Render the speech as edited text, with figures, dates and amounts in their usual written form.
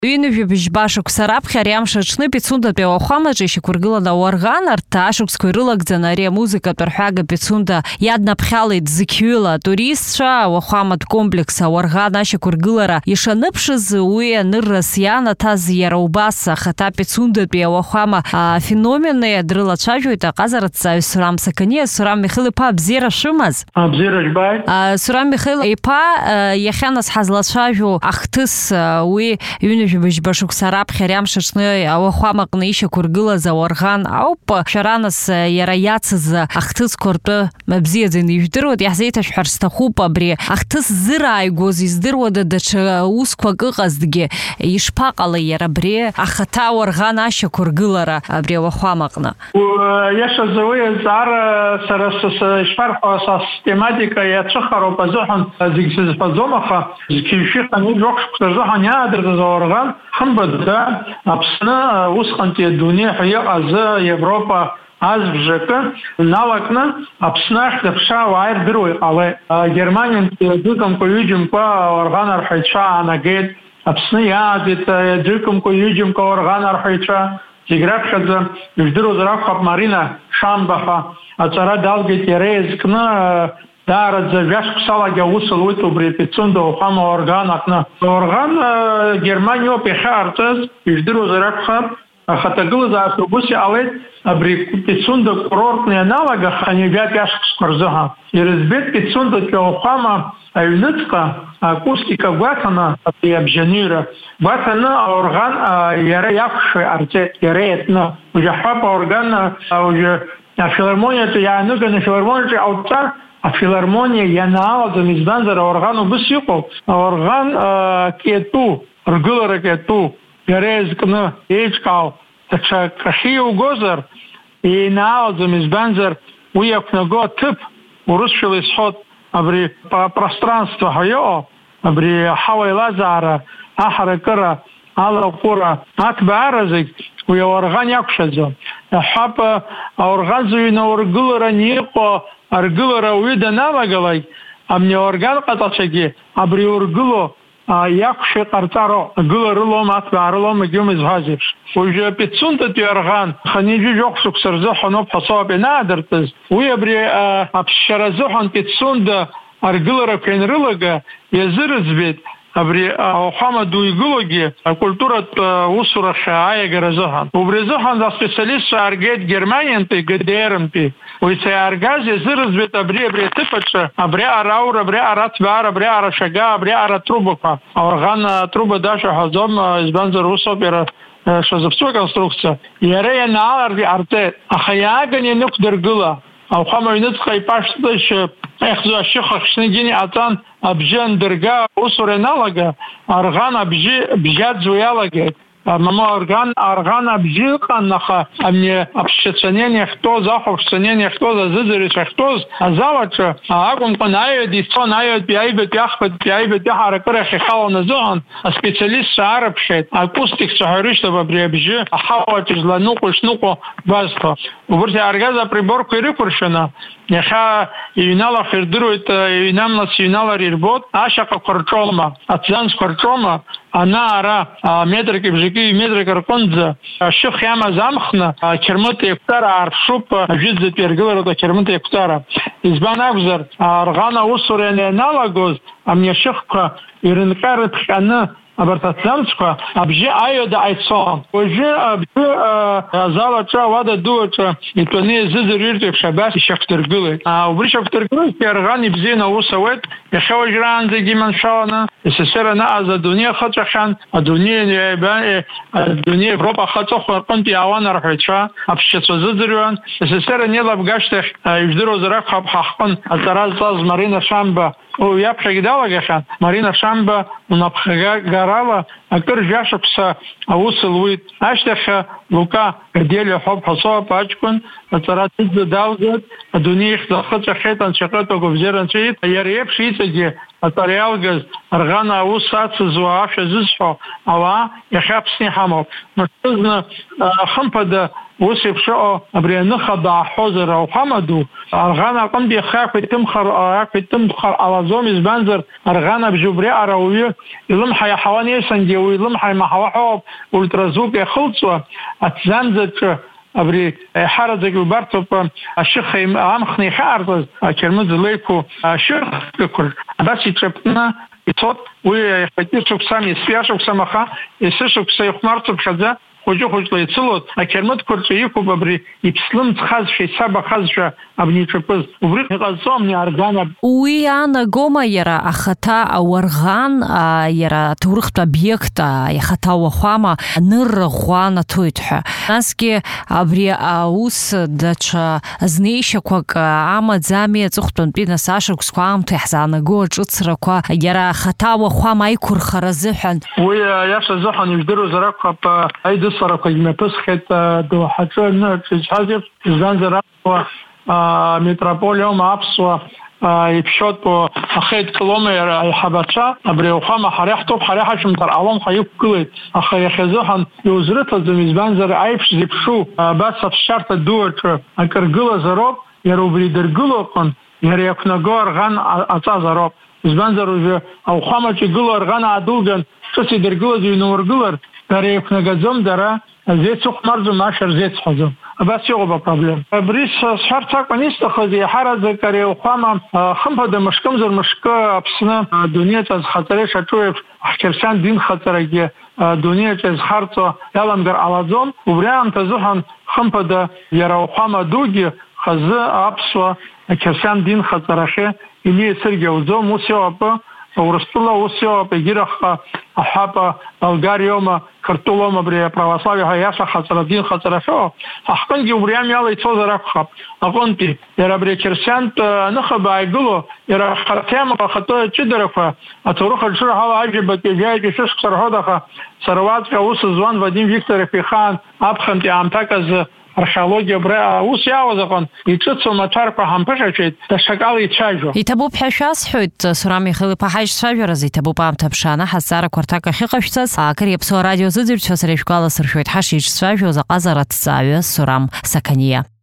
Ҩынҩажәа шықәса раԥхьа ари амш аҽны Пицундатәи ауахәамаҿы ишьақәыргылан ауорган арҭ ашықәсқәа ирылагӡаны ари амузыкатә рҳәага Пицунда иаднаԥхьалеит зықьҩыла атуристцәа ауахәаматә комплекс ауорган ашьақәыргылара ишаныԥшыз уи аныррас иаанаҭаз иара убас ахаҭа Пицундатәи ауахәама афеномен дрылацәажәоит аҟазараҭҵааҩ Сурам Саканиа. Сурам Михаил-иԥа, абзиара шәымаз? Абзиара џьбааит. Сурам Михаил-иԥа, иахьа нас ҳазлацәажәо ахҭыс уи ҩынҩажәа шықәса раԥхьа ари амш аҽны ауахәамаҟны ишьақәыргылаз ауорган ауп. Шәара нас иара иацыз ахҭысқәа ртәы бзиаӡаны ижәдыруеит. Иаҳзеиҭашәҳәар сҭахуп, абри ахҭыс зырааигәоз издыруада даҽа усқәак ыҟазҭгьы ишԥаҟалеи иара абри ахаҭа ауорган ашьақәыргылара абри ауахәамаҟны? Иашазы уи азҵаара сара ишԥарҳәо, асистематика иацәыхароуп азыҳәан зегьы сызҳәаӡом, аха зқьышәыҟан жәохә шықәса азыҳәан иаадыртыз ауорган хымбаҭда Аԥсны усҟантәи адунеи ҳәа иҟаз Европа азбжакы налакны Аԥсны ахь даԥшаа ауаа ирдыруа иҟалеит. Германиантәи џьыкымкәа ҩыџьамкәа ауорган арҳәаҩцәа аанагеит. Аԥсны иааӡеит џьыкымкәа ҩыџьамкәа ауорган арҳәаҩцәа. Зегь раԥхьаӡа ижәдыруазар акәхап Марина Шамба ҳәа аҵара далгеит, иара изкны даараӡа жәашықәсалагьы аус луит убри Пицунда ауахәама аорган аҟны. Аорган Германиоуп иахьаартыз, ижәдыруазар акәхап, ахаҭагылазаашьа убыс иҟалеит абри Пицунда курортны ианалага ҳанҩажәатә иашықәсқәа рзыҳәан. Ирыӡбеит Пицундатәи ауахәама аҩныҵҟа акустика гәаҭаны абри абжьаныҩра гәаҭаны аорган иара иақәшәо ҟарҵеит, иара иатны. Уажәы аҳәап аорган уажәы афилармониаҿы иаанаганы афилармониаҿы иҟауҵар, афилармониа ианаалаӡам, избанзар аорган убыс иҟоуп. Аорган кьету, ргылара кьету, иара изкны еиҿкаау даҽа кахьы иугозар инаалаӡам, избанзар уи иақәнаго аҭыԥ урысшәала исҳәоит абри пространство ҳәа иҟоу, абри аҳауа еилазаара, аҳаракыра, алаҟәыра, аҭбаара зегь уи аорган иақәшәаӡом. Аҳәап аорган зыҩнаургыларан иҟоу аргылара уаҩы даналагалак, абни аорган ҟаҵацәагьы абри ургыло иақәшәа иҟарҵароуп. Агыларылом, аҭбаарылом, егьым изҳәаз еиԥш. Уажәы Пицундатәи аорган ханҩажәа жәохә шықәса рзыҳәан ауп ҳәа соуп ианаадыртыз. Уи абри аԥсшьара азыҳәан Пицунда аргыларақәа ианрылага иазырыӡбеит абри ауахәама ду игылогьы акультуратә усурахь аиагара азыҳәан. Убри азыҳәан аспециалистцәа ааргеит Германиантәи, ГДР-ntәи. Уица иааргаз иазырыӡбеит абри аҭыԥаҿы абри аҟара аура, абри аҟара аҭбаара, абри аҟара ашәага, абри аҟара атрубақәа. Аорган труба дашәаҳәаӡом, избанзар усоуп иара шазыԥсуа аконструкциа. Иара ианааларгьы ҟарҵеит, аха иааган ианықәдыргыла ауахәама аҩныҵҟа ипашәҭышь ихьӡу ашьыхахь шьҭагьы иҟаҵан абжьы андырга усура ианалага, аорган абжьы бжьаӡуа иалагеит. Аорган абжьы ыҟан, аха абни аԥсшьацәанен иахьтәоз, ахәаԥшцәанен иахьтәоз, азыӡырҩцәа иахьтәоз азал аҿы акәымкәан аҩади ицон, аҩатәи, аҩбатәи, ахԥатәи, аҩбатәи аҳаракырахь ихалон азыҳәан аспециалистцәа аарыԥхьеит, акустикцәа ҳәа ирышьҭоуп абри абжьы аҳауа аҿы изланыҟәо ишныҟәо гәазҭо. Убырҭ иааргаз априборқәа ирықәыршәаны иахьа иҩналах ирдыруеит, иҩнамлац иҩналар ирбот ашьаҟақәа рҿома, аҭӡамцқәа рҿома, ана-ара метрик ибжаки метрик рҟынӡа ашьых иамаз амхны ақьырмыт еиқәтара аарԥшуп ажәытәӡатәи аргыларатә ақьырмыт еиқәтара. Избан акәзар, аорган аусура ианалагоз абни ашьыхқәа ирынҟьа-рыҭҟьаны абарҭ аҭӡамцқәа абжьы аҩада ҟаицон. Уажәы абжьы азал аҿы, ауада ду аҿы итәаны иазыӡырҩыртә еиԥш абас ишьақәдыргылеит. Убри ишьақәдыргылазгьы аорган ибзианы аус ауеит. Иахьа уажәраанӡагьы иманшәаланы СССР анаҟаз адунеи ахыҵәахьан, адунеи Европа ахаҵахәа рҟынтә иаауан арҳәаҩцәа, аԥсшьацәа зыӡырҩуан. СССР анеилабга ашьҭахь ижәдыруазар акәхап ҳаҳҟын аҵара зҵаз Марина Шамба ҩаԥхьагьы далагахьан. Марина Шамба унапхгагарала акыр жәашықәса аус луит. Ашьҭахь Лука Гаделиа ҳәоуп ҳәа соуп аҷкәын аҵара ҭыӡӡа далгеит, адунеи ихьӡ ахыҵәахьеит, анцәаҟьытә агәабзиара нҵәеит. Иара еиԥш иҵегьы атариалгаз ргана аус ацызуа ашәа зызҳәо ауаа иахьа Аԥсны иҳамоуп. Мышкызны хымԥада ус еиԥш иҟоу абри аныха дааҳәозар ауахәама ду аргана аҟынтәи ихы ақәиҭымхар ҟалаӡом, избанзар аргана абжьы убри аҟара ауаҩы илымҳа иаҳауан еисангьы уи илымҳа имаҳауа ҳәоуп ультразвук иахылҵуа аҭӡамӡаҿы абри еиҳараӡак убарҭоуп ашьыха амхны ихьаартыз ақьырмыӡ злеиқәу ашьыхақәа абас иҿаԥны ицот уи иахатәи шықәсам, есҩа шықәсам аха есі шықәса ихәмарцыԥхьаӡа хәыҷы-хәыҷла ицылоит ақьырмыҭқәа рҿы иқәуп абри иԥслымӡхазшәа исабахазшәа абни иҿакыз убри иҟазҵом аргана. Уи аанагома иара ахаҭа ауарӷан иара аҭоурыхтә обиект ихаҭа уахәама анырра ӷәӷәа анаҭоит ҳәа. Насгьы абри аус даҽа знеишьақәак амаӡами аҵыхәтәантәи нас ашықәсқәа аамҭа иаҳзаанаго аҿыцрақәа иара ахаҭа уахәама аиқәырхара азыҳәан. Уи иаша азыҳәан ижәдыруазар акәхап аидысарақәагь мҩаԥысхьеит доуҳаҿы ҿыцәҳаз еиԥш, избанзар метрополиум аԥсуа иԥшьотәу ахеидкылома аиҳабацәа абри ауахәама ҳара иаҳҭоуп, ҳара иҳашәымҭар ҟалом ҳәа иқәгылеит. Аха иахьазыҳәан иузрыҭаӡом, избанзар аиԥш зеиԥшу абас аԥсшьарҭа ду аҿы акыргылазароуп, иара убри дыргыло аҟнытә иара иақәнаго арӷан аҵазароуп. Избанзар уажәы ауахәамаҿы игылоу арӷан аадәылган ҿыц идыргылаз иҩнургылар дара еиқәнагаӡом, дара зеицыхәмарӡом, ашәа рзеицҳәаӡом. Абас иҟоуп апроблема. Абри сҳәарц акәын исҭахыз еиҳараӡак ари ауахәама хымԥада мышкымзар мышкы Аԥсны адунеиаҿ азхаҵара ишаҿу еиԥш ҳқьырсиан динхаҵарагьы адунеиаҿ иазхарҵо иаламгар ҟалаӡом. Убри аамҭа азыҳәан хымԥада иара ауахәама дугьы хазы аԥсуа ақьырсиан динхаҵарахьы инеицыргьы ауӡом. Ус иҟоуп Урыстәыла, ус иҟоуп егьырахҟа аҳәапа Болгариоума, Қырҭтәылоума абри аправославиаҳа иаша хаҵара динхаҵара ахьыҟоу ҳаҳҟынгьы убри амҩала ицозар акәхап. Аҟынтәи иара абри ақьырсиантә аныхабаа игыло иара ахаҭа ахатәы аҷыдарақәа аҭоурых аҿырҳала аџьабатәи ҩажәи шәышықәса рҳәоит, аха сара уаҵәҟьа аус зуан Вадим Викторов ихаан аԥхынтәи аамҭак азы археология ус иаауаз аҟнытә иҿыцу маҭәарқәа ҳамԥыхьачеит, даҽакала ицәажәо. Иҭабуп ҳәа шәасҳәоит, Сурам Михаил-иԥа ҳаишцәажәараз иҭабуп аамҭа ԥшааны ҳазҵаарақәа рҭак ахьыҟашәҵаз Кыриа Ԥсуа радио зыӡырҩцәа сара ишәгәаласыршәоит ҳашиҿцәажәоз аҟазара аҭҵааҩы Сурам Сақаниа.